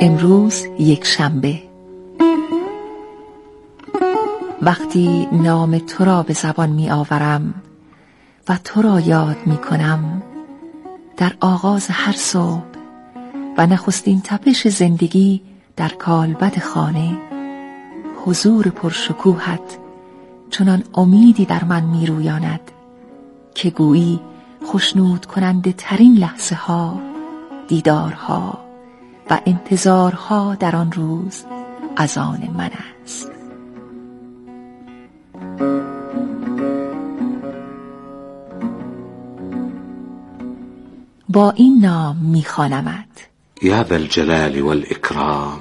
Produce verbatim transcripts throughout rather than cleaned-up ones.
امروز یک شنبه. وقتی نام تو را به زبان می آورم و تو را یاد می کنم، در آغاز هر صبح و نخستین تپش زندگی در کالبد خانه، حضور پرشکوهت چنان امیدی در من می رویاند که گویی خوشنود کننده ترین لحظه ها، دیدارها و انتظارها در آن روز از آن من است. با این نام می‌خوانمت: یا ذا الجلال والإکرام،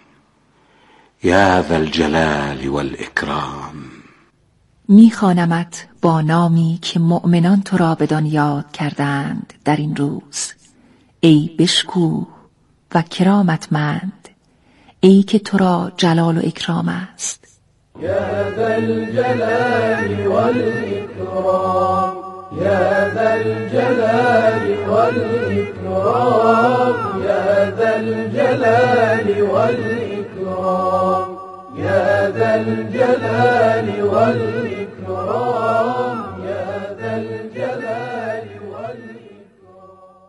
یا ذا الجلال والإکرام. می‌خوانمت با نامی که مؤمنان تو را بدان یاد کردند در این روز. ای بشکوه و کرامتمند، ای که تو را جلال و اکرام است. یا ذا الجلال والإکرام، یا ذا الجلال والإکرام، یا ذا الجلال والإکرام، یا ذا الجلال والإکرام، یا ذا الجلال والإکرام.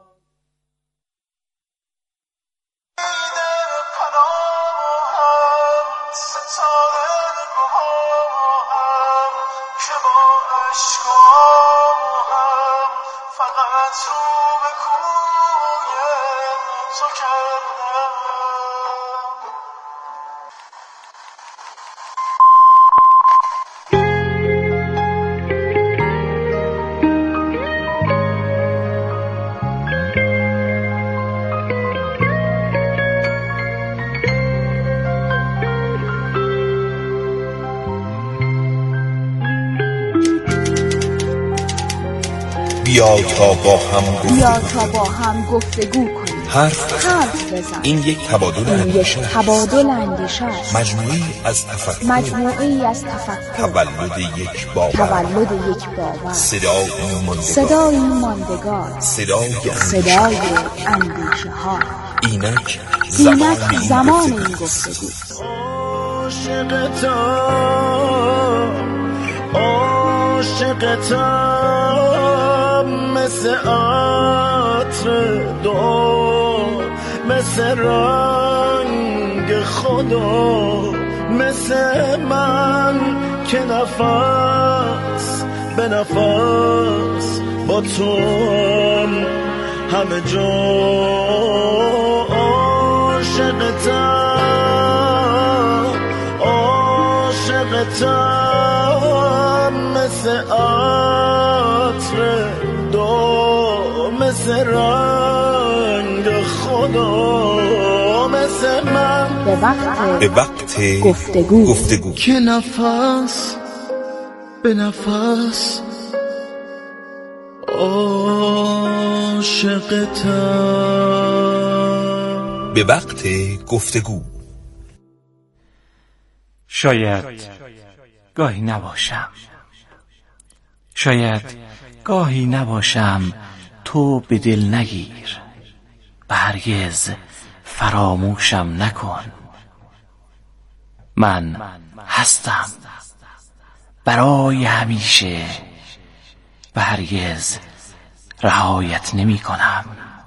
بیا تا با هم گفتگو بیا تا با هم گفتگو کنیم. حرف حرف بزن. این یک تبادل این اندیشه یک تبادل اندیشه است. مجموعی از تفکر مجموعی از تفکر. تولد یک باور. تولد یک باور. صدای ماندگار. صدای ماندگار. صدای صدای اندیشه ها. اینک اینک زمان این گفتگو. عاشقتم، عاشقتم، مثل عطر دو، مثل رنگ خدا، مثل من که نفس به نفس با تو همه جا. عاشقتم، عاشقتم، مثل عطر دو، مثل رنگ خدا، مثل من به وقت به وقت گفتگو. گفتگو که نفس به نفس عاشقتم. به وقت گفتگو. شاید گاهی نباشم، شاید گاهی نباشم، تو به دل نگیر، به هرگز فراموشم نکن. من هستم برای همیشه، به هرگز رهایت نمی کنم،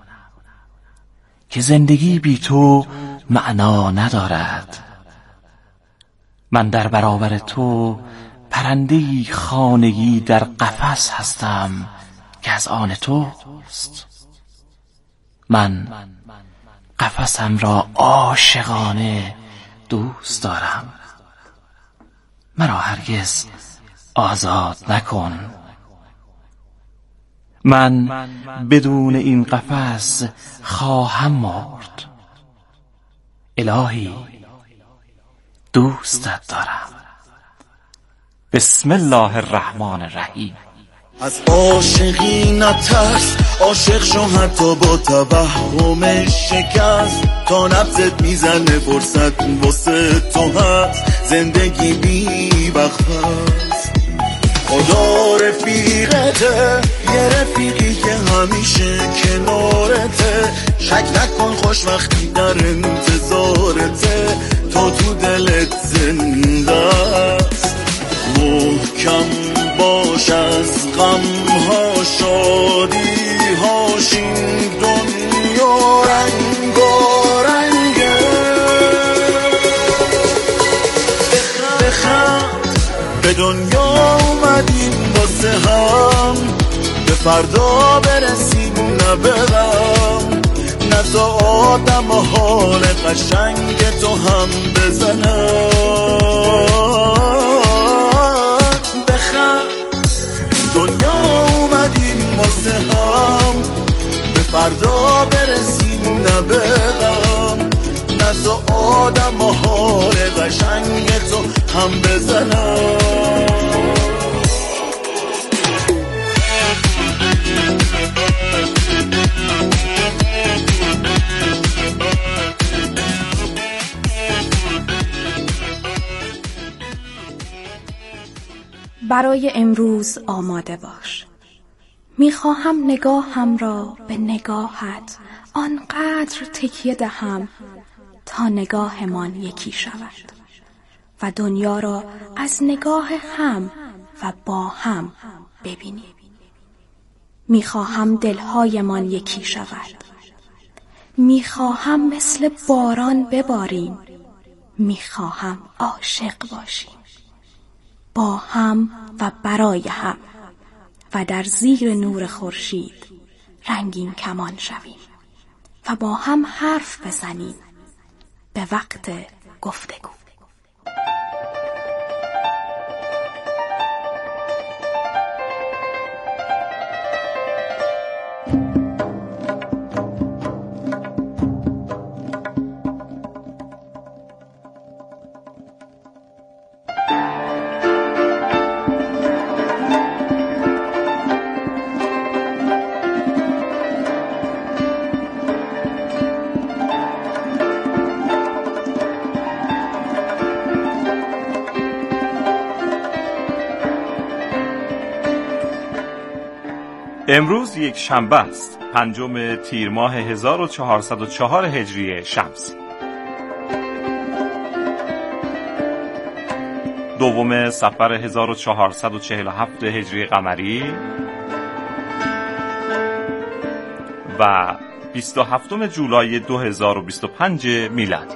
که زندگی بی تو معنا ندارد. من در برابر تو پرنده‌ای خانگی در قفس هستم که از آن توست. من قفسم را عاشقانه دوست دارم، مرا هرگز آزاد نکن. من بدون این قفس خواهم مرد. الهی دوستت دارم. بسم الله الرحمن الرحیم. از عاشقی نترس، عاشق شو حتی با توهم شکست، تا نبضت میزنه فرصت واسه تو هست، زندگی بی وقت هست. خدا رفیقته، یه رفیقی که همیشه کنارته، شک نکن خوشبختی در انتظارته، تا تو دلت زنده است. محکم باش از غم ها شادی هاش، این دنیا رنگارنگه. بخند به دنیا اومدیم واسه هم، به فردا برسیم نه به غم، نه تا آدم حال قشنگ تو هم بزنم. بخند دنیا اومدیم واسه هم، به فردا برسیم نه به غم، نه تا آدم حال قشنگ تو هم بزنم. برای امروز آماده باش. میخواهم نگاهم را به نگاهت آنقدر تکیه دهم تا نگاهمان یکی شود و دنیا را از نگاه هم و با هم ببینیم. میخواهم دلهایمان یکی شود. میخواهم مثل باران بباریم. میخواهم عاشق باشیم، با هم و برای هم، و در زیر نور خورشید رنگین کمان شویم و با هم حرف بزنیم به وقت گفتگو. امروز یک شنبه است، پنجم تیر ماه هزار و چهارصد و چهار هجری شمسی، دوم صفر هزار و چهارصد و چهل و هفت هجری قمری و بیست و هفتم جولای دو هزار و بیست و پنج میلادی.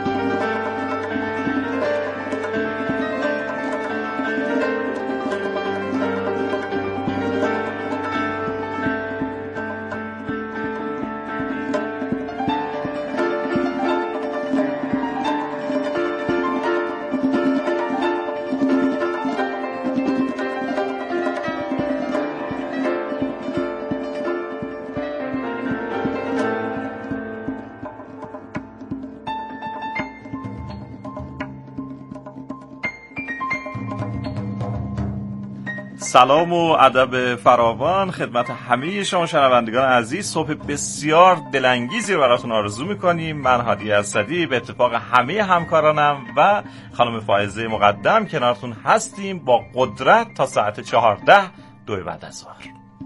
سلام و ادب فراوان خدمت همه شما شنوندگان عزیز. صبح بسیار دلانگیزی رو براتون آرزو میکنیم. من هادی اسدی به اتفاق همه همکارانم و خانم فائزه مقدم کنارتون هستیم با قدرت تا ساعت چهارده دو بعد از ظهر.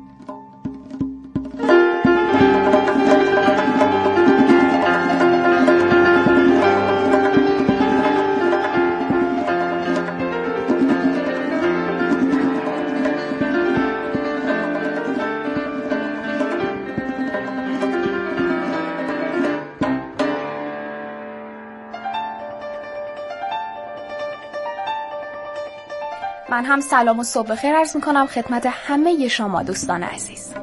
من هم سلام و صبح بخیر عرض میکنم خدمت همه شما دوستان عزیز.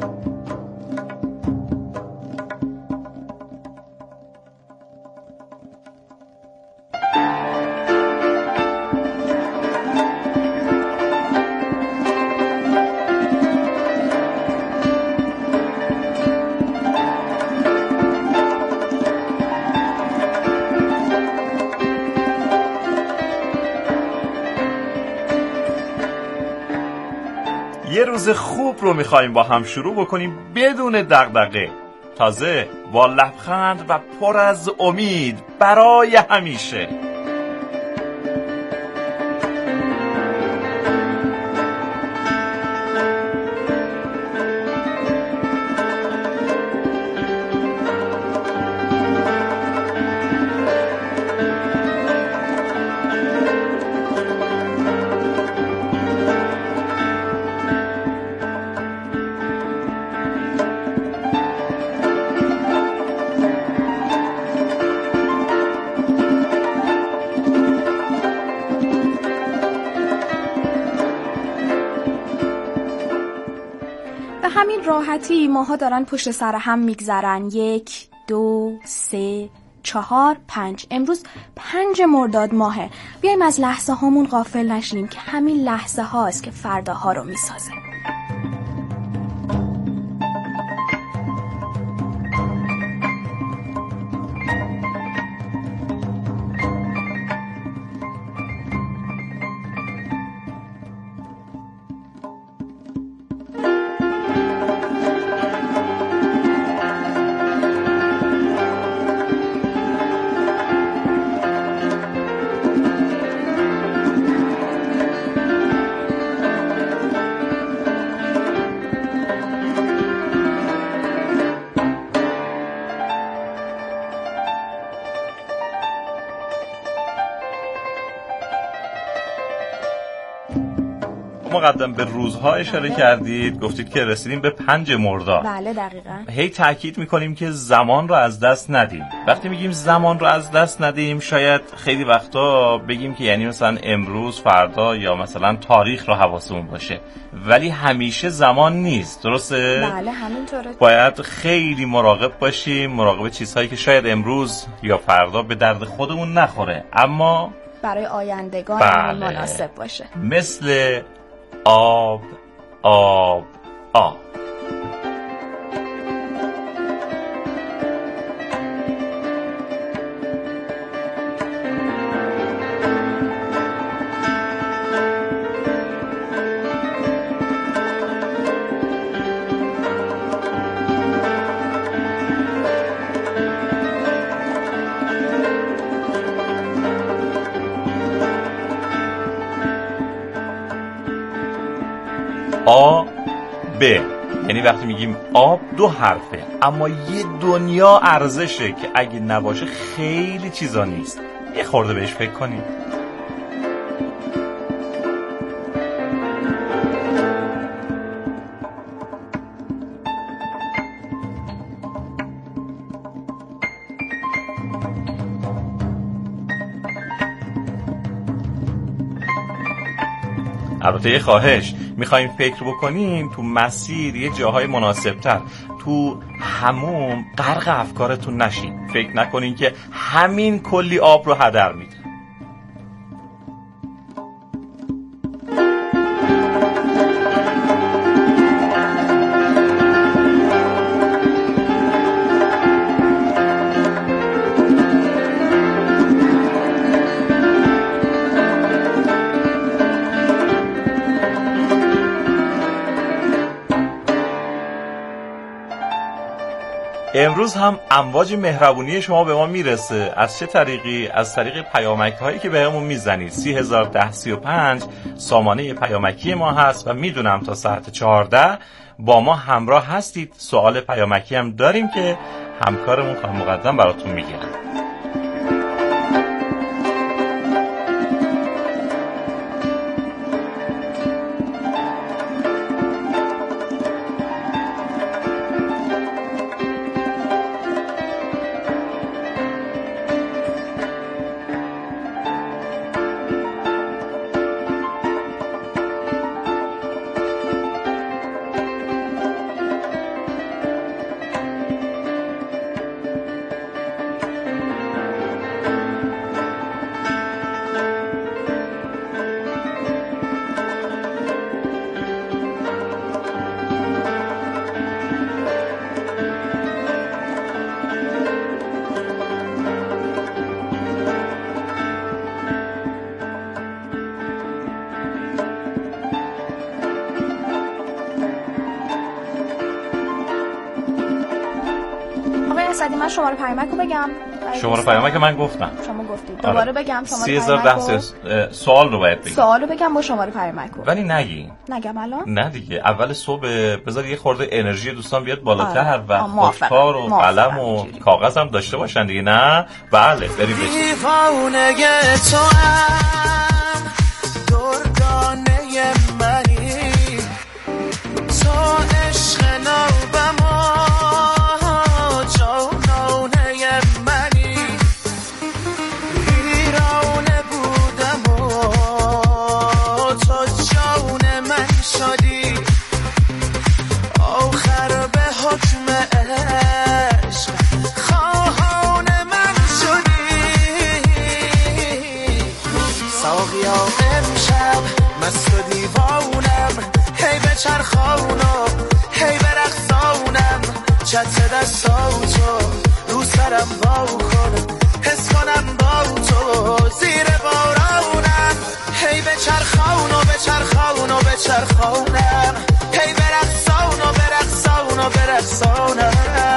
یه روز خوب رو میخواییم با هم شروع بکنیم بدون دغدغه، تازه با لبخند و پر از امید برای همیشه. راحتی ماها دارن پشت سر هم میگذرن. یک، دو، سه، چهار، پنج. امروز پنج مرداد ماهه. بیایم از لحظه هامون غافل نشیم که همین لحظه هاست که فرداها رو میسازه. مقدم به روزها اشاره کردید، گفتید که رسیدیم به پنج مرداد. بله دقیقاً. هی تاکید میکنیم که زمان رو از دست ندیم. وقتی میگیم زمان رو از دست ندیم، شاید خیلی وقتا بگیم که یعنی مثلا امروز، فردا یا مثلا تاریخ رو حواسمون باشه، ولی همیشه زمان نیست، درسته؟ بله همینطوره. باید خیلی مراقب باشیم، مراقب چیزهایی که شاید امروز یا فردا به درد خودمون نخوره اما برای آیندگان بله. مناسب باشه. مثل آب آب آب. آ ب، یعنی وقتی میگیم آب دو حرفه اما یه دنیا ارزشه که اگه نباشه خیلی چیزا نیست. یه خورده بهش فکر کنید. البته یه خواهش، میخوایم فکر بکنین تو مسیر یه جاهای مناسبتر، تو هموم غرق افکارتون نشین. فکر نکنین که همین کلی آب رو هدر میده. امروز هم امواج مهربونی شما به ما میرسه. از چه طریقی؟ از طریق پیامک هایی که بهمون میزنید. سی هزار ده سی و پنج سامانه پیامکی ما هست و میدونم تا ساعت چهارده با ما همراه هستید. سوال پیامکی هم داریم که همکارمون خانم مقدم براتون میگیره. اسدی من شماره پیامک رو بگم. شماره پیامک من گفتم. شما گفتید. دوباره بگم شماره سی هزار ده سوال رو باید بگم. سوال رو بگم با شماره پیامک رو. ولی نگی. نگم الان؟ نه دیگه. اول صبح بذار یه خورده انرژی دوستان بیاد بالاتر و خودکار و قلم و کاغذ هم داشته باشن دیگه. نه؟ بله بریم بشیم. دیوانه تو هم دردانه منی، تو عشق نوبما جانانه منی، ویرانه بودم و تو جان من شدی، آخر بچرخاونو هی برقصاونم چت دستاتو رو سرم باو کنم حس کنم با تو زیر بارانم هی بچرخاونو بچرخاونو بچرخاونم هی برقصاونو برقصاونو برقصاونم.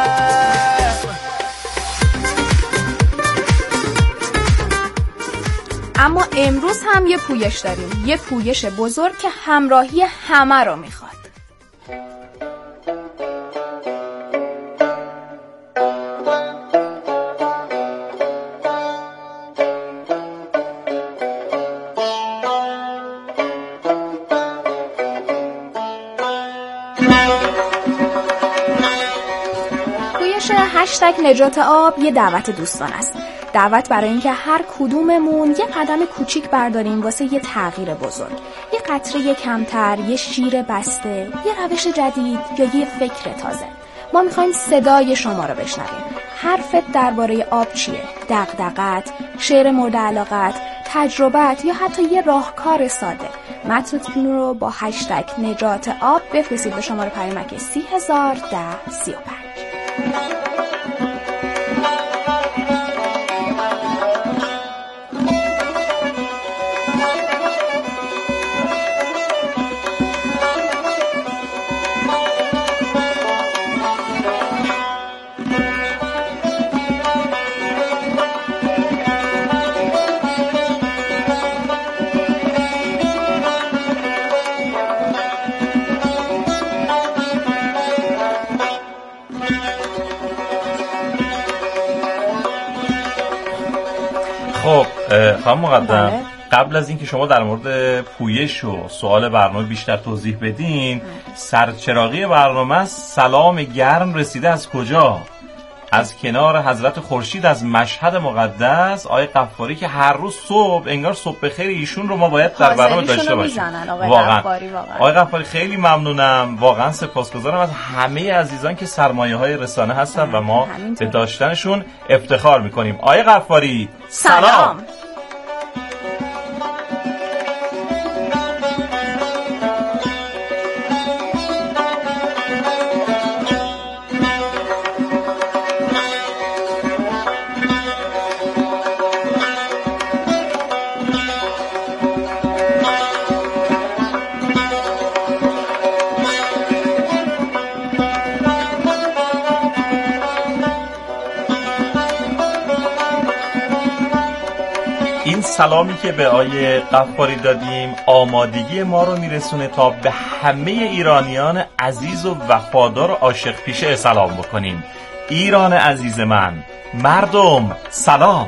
اما امروز هم یه پویش داریم، یه پویش بزرگ که همراهی همه رو میخواد. پویش هشتگ نجات آب یه دعوت دوستان است. دعوت برای اینکه هر کدوممون یه قدم کوچیک برداریم واسه یه تغییر بزرگ. یه قطره کمتر، یه شیر بسته، یه روش جدید یا یه فکر تازه. ما میخوایم صدای شما رو بشنویم. حرفت درباره آب چیه؟ دغدغت، شعر مورد علاقت، تجربت یا حتی یه راهکار ساده. متنتون رو با هشتگ نجات آب بفرستید به شماره پیامک سی هزار ده سی و پنج. خب خانم مقدم، قبل از اینکه شما در مورد پویش و سوال برنامه بیشتر توضیح بدین، سرچراغی برنامه است سلام گرم رسیده از کجا؟ از کنار حضرت خورشید از مشهد مقدس، آقای غفاری که هر روز صبح انگار صبح بخیر ایشون رو ما باید در برنامه داشته باشیم. واقعا آقای غفاری خیلی ممنونم، واقعا سپاسگزارم از همه عزیزان که سرمایه های رسانه هستن و ما به داشتنشون افتخار میکنیم. آقای غفاری سلام, سلام. سلامی که به آقای غفاری دادیم آمادگی ما رو میرسونه تا به همه ایرانیان عزیز و وفادار و عاشق پیشه سلام بکنیم. ایران عزیز من، مردم سلام.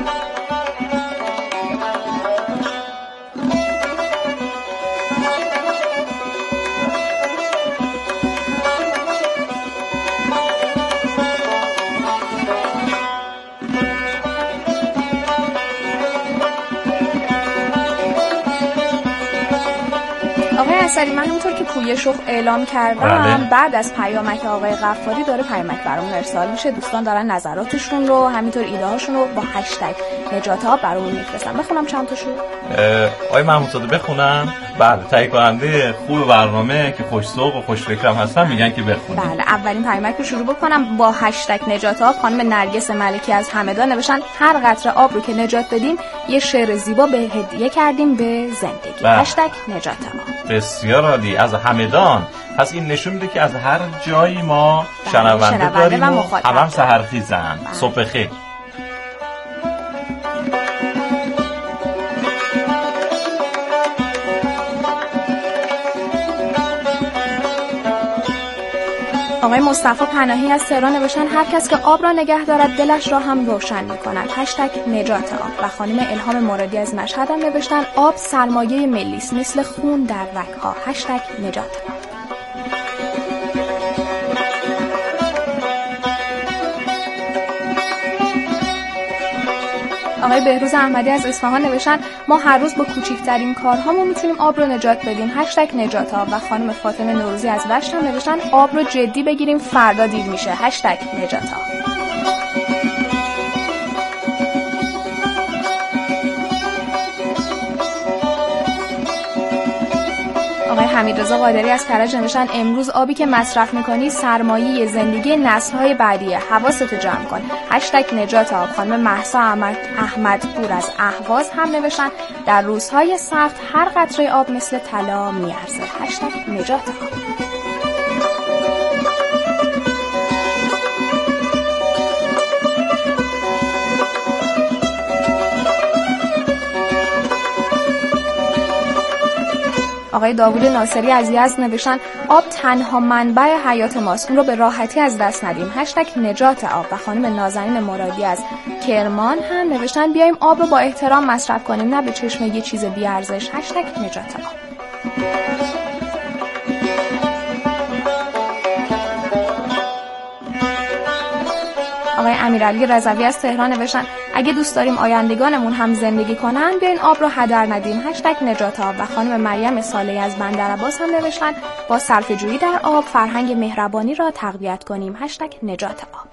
من همونطور که پویش رو اعلام کردم بله. بعد از پیامک آقای غفاری داره پیامک برامون ارسال میشه. دوستان دارن نظراتشون رو همینطور ایده هاشون رو با هشتگ نجات آب برامون میفرستن. بخونم چند تاشو؟ آقای محمود زاده بخونم. بله، تهیه کننده خوب برنامه که خوش ذوق و خوش فکرم هستن میگن که بخونیم. بله، اولین پیامک رو شروع بکنم با هشتگ نجات آب. خانم نرگس ملکی از همدان نوشتن هر قطره آب رو که نجات بدیم یه شعر زیبا به هدیه کردیم به زندگی. بله. هشتگ نجات آب. بسیار عالی، از همدان. پس این نشون میده که از هر جایی ما شنونده, شنونده داریم و همه هم سحرخیزن. صبح خیر. آقای مصطفی پناهی از تهران نوشتن هر کس که آب را نگه دارد دلش را هم روشن می‌کند. هشتگ نجات آب. و خانم الهام مرادی از مشهد هم نوشتن آب سرمایه ملی است مثل خون در رگ‌ها. هشتگ نجات آب. آقای بهروز احمدی از اصفهان نوشتن ما هر روز با کوچکترین کارهامون میتونیم آب رو نجات بدیم. هشتگ نجات آب. و خانم فاطمه نوروزی از رشت هم نوشتن آب رو جدی بگیریم فردا دیر میشه. هشتگ نجات آب. آقای حمیدرضا قادری از کرج نوشتن امروز آبی که مصرف میکنی سرمایه زندگی نسل‌های بعدیه، حواستو جمع کن. هشتگ نجات آب. خانم مهسا احمد احمدپور از اهواز هم نوشتن در روزهای سخت هر قطره آب مثل طلا میارزه. هشتگ نجات آب. آقای داوود ناصری از یزد نوشتن آب تنها منبع حیات ماست، اون رو به راحتی از دست ندیم. هشتگ نجات آب. و خانم نازنین مرادی از کرمان هم نوشتن بیایم آب رو با احترام مصرف کنیم، نه به چشم یه چیز بی‌ارزش. هشتگ نجات آب. آقای امیرعلی رضوی از تهران نوشتن اگه دوست داریم آیندگانمون هم زندگی کنن بیاین آب رو هدر ندیم. هشتگ نجات آب. و خانم مریم صالحی از بندرعباس هم نوشتن با صرفه‌جویی در آب فرهنگ مهربانی را تقویت کنیم. هشتگ نجات آب.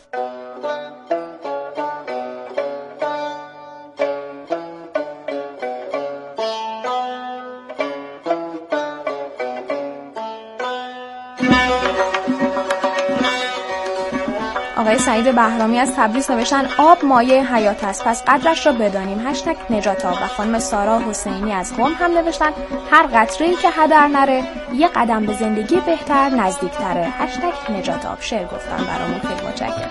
آقای سعید بهرامی از تبریز نوشتن آب مایه حیات است، پس قدرش را بدانیم. هشتگ نجات آب. و خانم سارا حسینی از قم هم نوشتن هر قطره‌ای که هدر نره یه قدم به زندگی بهتر نزدیک‌تره. هشتگ نجات آب. شعر گفتن برامون، خیلی متشکرم.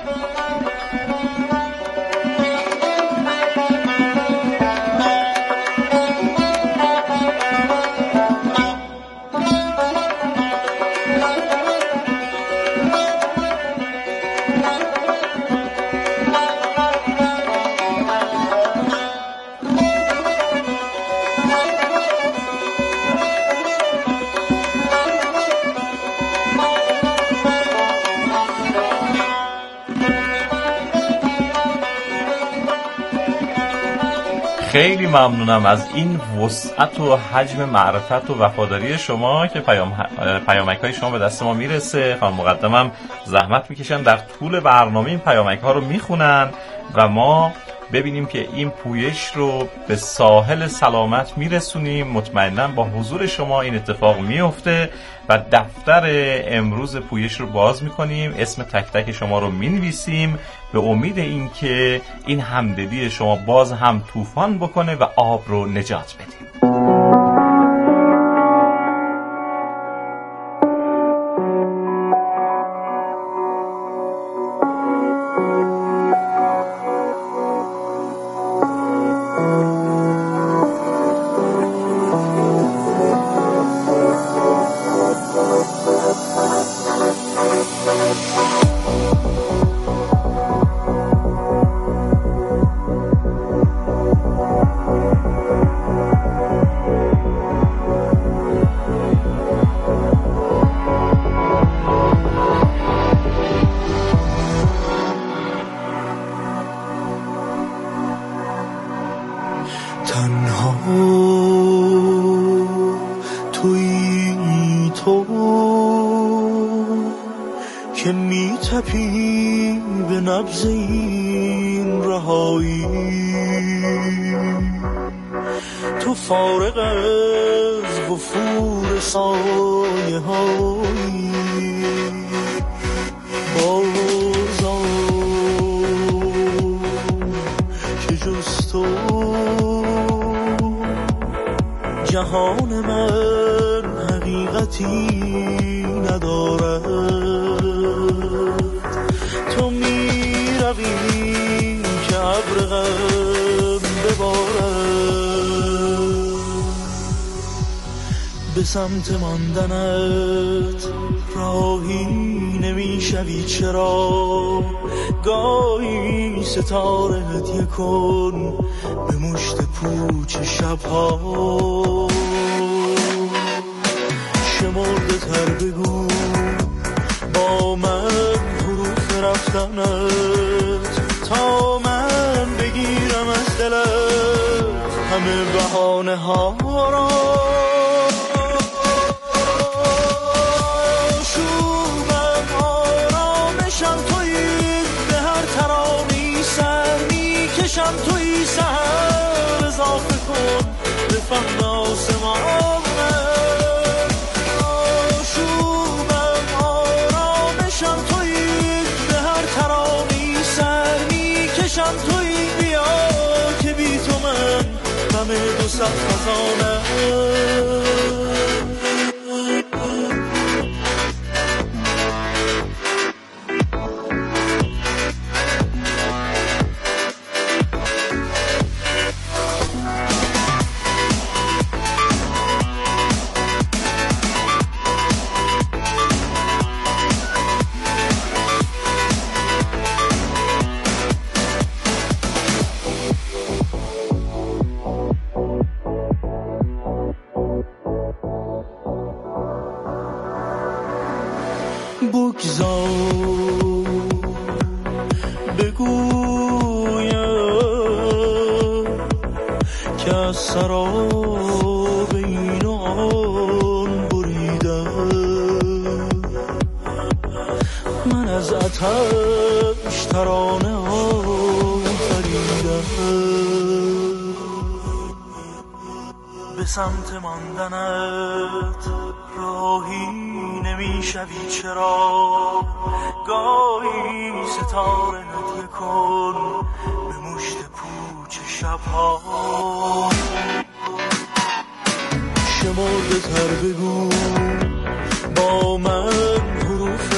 خیلی ممنونم از این وسعت و حجم معرفت و وفاداری شما که پیام پیامک‌های شما به دست ما میرسه. خانم مقدمم زحمت میکشن در طول برنامه این پیامک‌ها رو میخونن و ما ببینیم که این پویش رو به ساحل سلامت میرسونیم. مطمئناً با حضور شما این اتفاق میفته و دفتر امروز پویش رو باز میکنیم، اسم تک تک شما رو مینویسیم به امید این که این همدلی شما باز هم طوفان بکنه و آب رو نجات بدیم. جهان من حقیقتی ندارد، تو می روی که ابر غم ببارد، به سمت ماندنت راهی نمی شوی چرا؟ گاهی ستاره هدیه کن به مشت پوچ شبها، شمرده تر بگو با من حروف رفتنت تا من بگیرم از دلت همه بهانه ها را. شم توی سهر اضافه کن به فهم آسمانه، صد خزانه بگذار بگویم که از سراب این و آن بریدم من از آتش ترانه آفریدم به سمت ماندنت راهی نمیشوی چرا گاهی ستاره ندیه کن به مشت پوچ شبها شمرده تر بگو با من حروف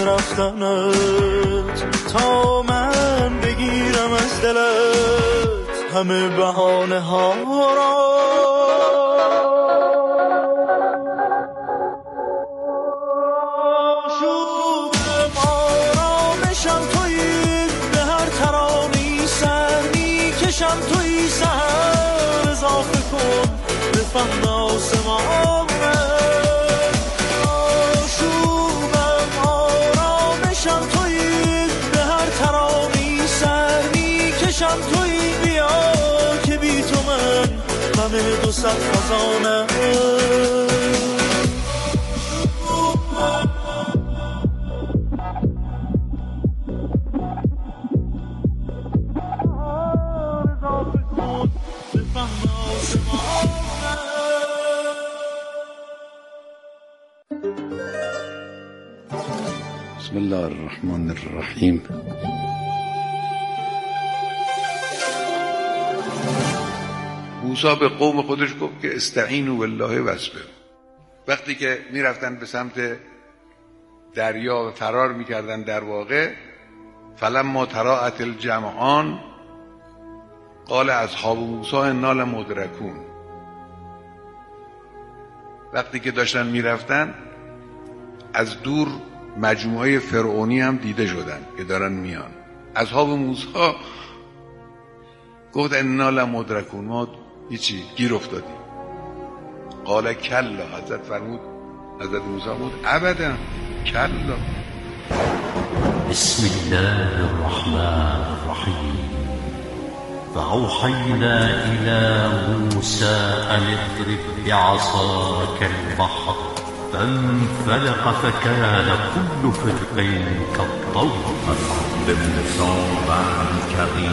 رفتنت تا من بگیرم از دلت همه بهانه ها را شم توی سهر اضافه کن به فهم آسمانه آشوبم آرامشم توی به هر ترانی سر میکشم توی بیا که بی تو من همه دو صد خزانه بسم الله الرحمن الرحیم. موسی به قوم خودش گفت که استعینوا بالله واصبروا. وقتی که میرفتن به سمت دریا و فرار میکردن در واقع فلما تراءت الجمعان قال اصحاب موسی انا لمدرکون. وقتی که داشتن میرفتن از دور مجموعه فرعونی هم دیده شدن که دارن میان. اصحاب موسی گفت انا لمدرکون، ما هیچی گیر افتادیم. قال کلا، حضرت فرمود حضرت موسی بود ابدا کلا. بسم الله الرحمن الرحیم. فأوحينا إلى موسى أن اضرب بعصاك البحر فانفلق فكان كل فرق كالطود.